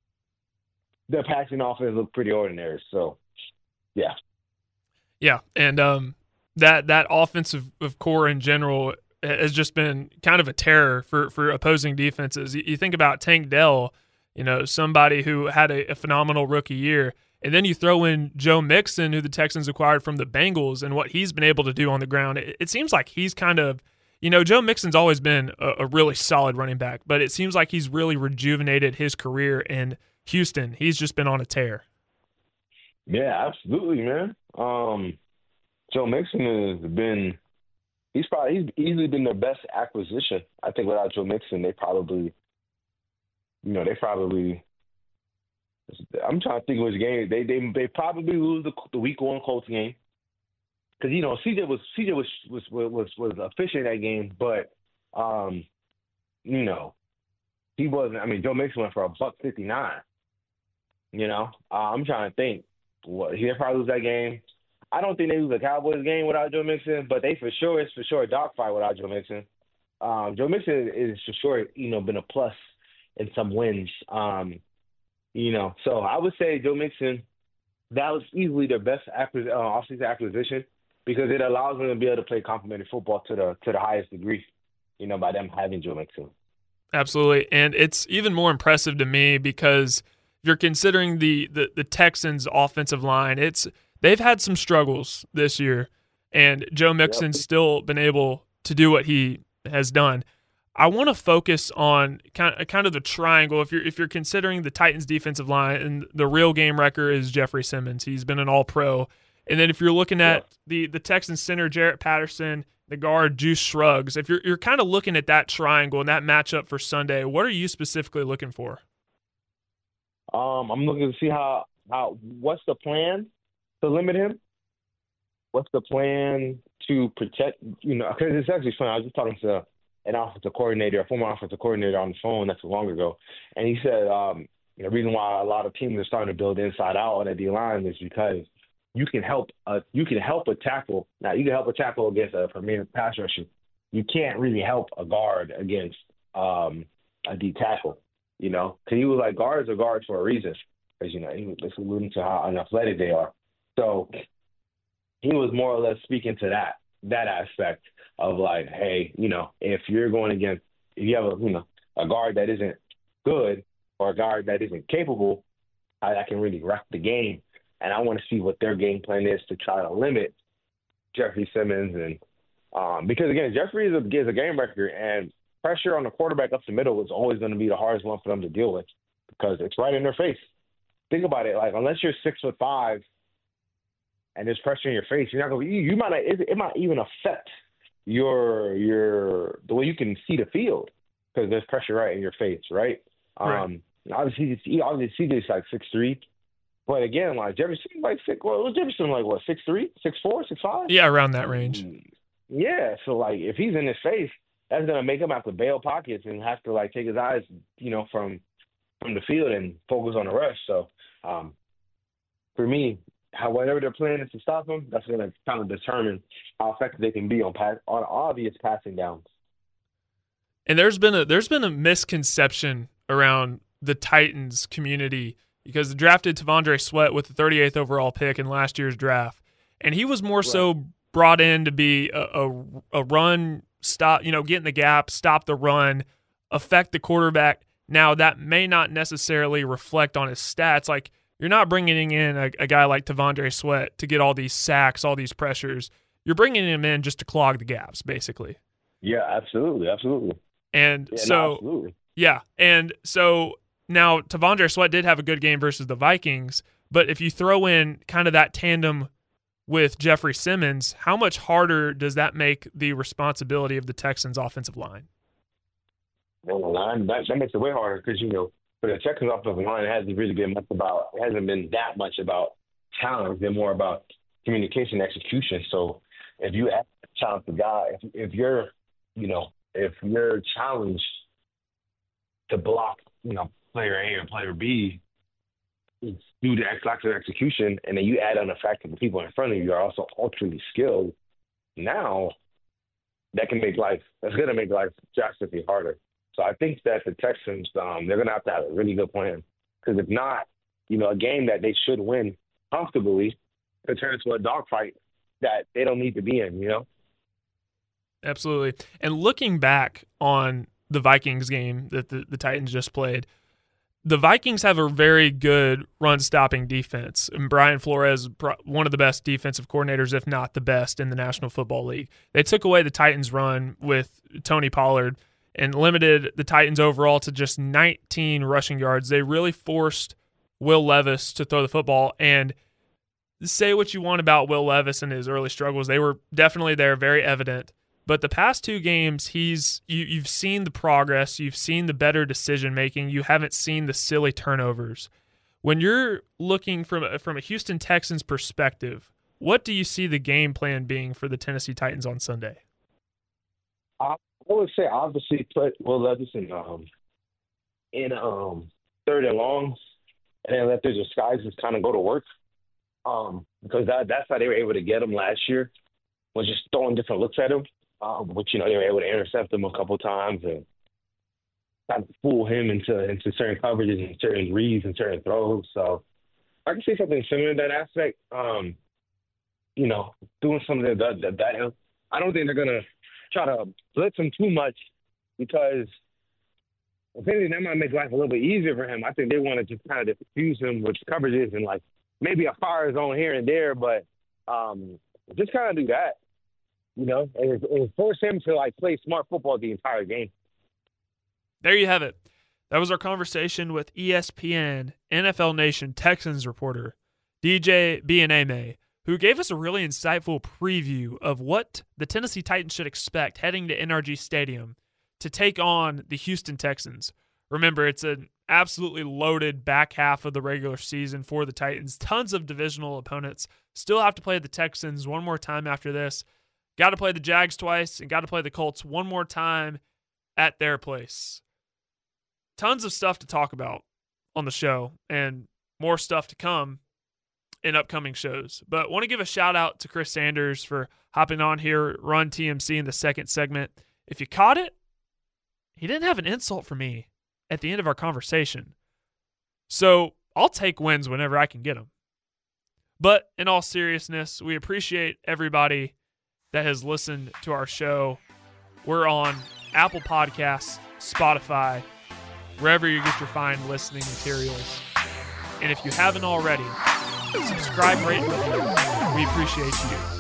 the passing offense looked pretty ordinary. So, yeah. Yeah, and um, that that offensive of core in general has just been kind of a terror for, for opposing defenses. You, you think about Tank Dell, you know, somebody who had a, a phenomenal rookie year, and then you throw in Joe Mixon, who the Texans acquired from the Bengals, and what he's been able to do on the ground. It, it seems like he's kind of, you know, Joe Mixon's always been a, a really solid running back, but it seems like he's really rejuvenated his career in Houston. He's just been on a tear. Yeah, absolutely, man. Um, Joe Mixon has been – he's probably he's easily been their best acquisition. I think without Joe Mixon, they probably – you know, they probably – I'm trying to think of which game. They they they probably lose the, the week one Colts game because, you know, C J was C J was was was was efficient in that game, but um, you know, he wasn't. I mean, Joe Mixon went for a buck fifty nine. You know, uh, I'm trying to think. What he probably lose that game. I don't think they lose the Cowboys game without Joe Mixon, but they for sure it's for sure a dogfight without Joe Mixon. Um, Joe Mixon is for sure, you know, been a plus in some wins. Um, You know, so I would say Joe Mixon, that was easily their best acquis- uh, offseason acquisition because it allows them to be able to play complementary football to the to the highest degree, you know, by them having Joe Mixon. Absolutely. And it's even more impressive to me because you're considering the, the, the Texans' offensive line. It's they've had some struggles this year, and Joe Mixon's Yep. still been able to do what he has done. I want to focus on kind of, kind of the triangle. If you're if you're considering the Titans' defensive line, and the real game wrecker is Jeffrey Simmons. He's been an All-Pro. And then if you're looking at Yep. the the Texans center, Jarrett Patterson, the guard, Juice Shrugs, if you're you're kind of looking at that triangle and that matchup for Sunday, what are you specifically looking for? Um, I'm looking to see how how what's the plan to limit him. What's the plan to protect? You know, because it's actually funny. I was just talking to an offensive coordinator, a former offensive coordinator on the phone not too long ago, and he said um, the reason why a lot of teams are starting to build inside out on the D line is because you can help a you can help a tackle. Now you can help a tackle against a premier pass rusher. You can't really help a guard against um, a D tackle. You know, because he was like guards are guards for a reason, because you know he was alluding to how unathletic they are. So he was more or less speaking to that that aspect of like, hey, you know, if you're going against, if you have a you know a guard that isn't good or a guard that isn't capable, I, that can really wreck the game. And I want to see what their game plan is to try to limit Jeffrey Simmons and um, because again, Jeffrey is a, is a game wrecker, and pressure on the quarterback up the middle is always going to be the hardest one for them to deal with because it's right in their face. Think about it, like unless you're six foot five and there's pressure in your face, you're not going to. You, you might not, it, it might even affect your your the way you can see the field because there's pressure right in your face, right? Right. Um, obviously, it's, obviously, C J's like six three, but again, like Jefferson, like six. Well, was Jefferson like what six three, six four, six five? Yeah, around that range. Yeah, so like if he's in his face, that's gonna make him have to bail pockets and have to like take his eyes, you know, from from the field and focus on the rush. So um, for me, how whatever their plan is to stop him, that's gonna kind of determine how effective they can be on pass on obvious passing downs. And there's been a there's been a misconception around the Titans community because they drafted Tavondre Sweat with the thirty-eighth overall pick in last year's draft, and he was more Right. so brought in to be a, a, a run stop, you know, get in the gap, stop the run, affect the quarterback. Now, that may not necessarily reflect on his stats. Like, you're not bringing in a, a guy like Tavondre Sweat to get all these sacks, all these pressures. You're bringing him in just to clog the gaps, basically. Yeah, absolutely, absolutely. And Yeah, so, no, absolutely. yeah. And so now Tavondre Sweat did have a good game versus the Vikings, but if you throw in kind of that tandem with Jeffrey Simmons, how much harder does that make the responsibility of the Texans' offensive line? Well, that, that makes it way harder because, you know, for the Texans offensive line, it hasn't really been much about, it hasn't been that much about talent. It's been more about communication, execution. So if you ask a talented guy, if, if you're, you know, if you're challenged to block, you know, player A or player B due to lack of execution, and then you add on the fact that the people in front of you are also ultra skilled, now that can make life, that's going to make life drastically harder. So I think that the Texans, um, they're going to have to have a really good plan. Because if not, you know, a game that they should win comfortably could turn into a dogfight that they don't need to be in, you know? Absolutely. And looking back on the Vikings game that the, the Titans just played, the Vikings have a very good run-stopping defense. And Brian Flores, one of the best defensive coordinators, if not the best, in the National Football League. They took away the Titans' run with Tony Pollard and limited the Titans overall to just nineteen rushing yards. They really forced Will Levis to throw the football. And say what you want about Will Levis and his early struggles, they were definitely there, very evident. But the past two games, he's you, you've seen the progress. You've seen the better decision-making. You haven't seen the silly turnovers. When you're looking from a, from a Houston Texans perspective, what do you see the game plan being for the Tennessee Titans on Sunday? I would say obviously put Will Levis in, um, in um, third and longs and then let their disguises kind of go to work um, because that, that's how they were able to get him last year, was just throwing different looks at him. Um, which, you know, they were able to intercept him a couple times and kind of fool him into into certain coverages and certain reads and certain throws. So I can see something similar in that aspect. Um, you know, doing something that that, that I don't think they're gonna try to blitz him too much because if anything, that might make life a little bit easier for him. I think they want to just kind of diffuse him with coverages and like maybe a fire zone here and there, but um, just kind of do that. You know, and, and force him to like play smart football the entire game. There you have it. That was our conversation with E S P N N F L Nation Texans reporter D J Bieneme, who gave us a really insightful preview of what the Tennessee Titans should expect heading to N R G Stadium to take on the Houston Texans. Remember, it's an absolutely loaded back half of the regular season for the Titans. Tons of divisional opponents. Still have to play the Texans one more time after this. Got to play the Jags twice and got to play the Colts one more time at their place. Tons of stuff to talk about on the show and more stuff to come in upcoming shows. But want to give a shout out to Chris Sanders for hopping on here, Run T M C in the second segment. If you caught it, he didn't have an insult for me at the end of our conversation. So I'll take wins whenever I can get them. But in all seriousness, we appreciate everybody that has listened to our show. We're on Apple Podcasts, Spotify, wherever you get your fine listening materials. And if you haven't already, subscribe, rate, and review. We appreciate you.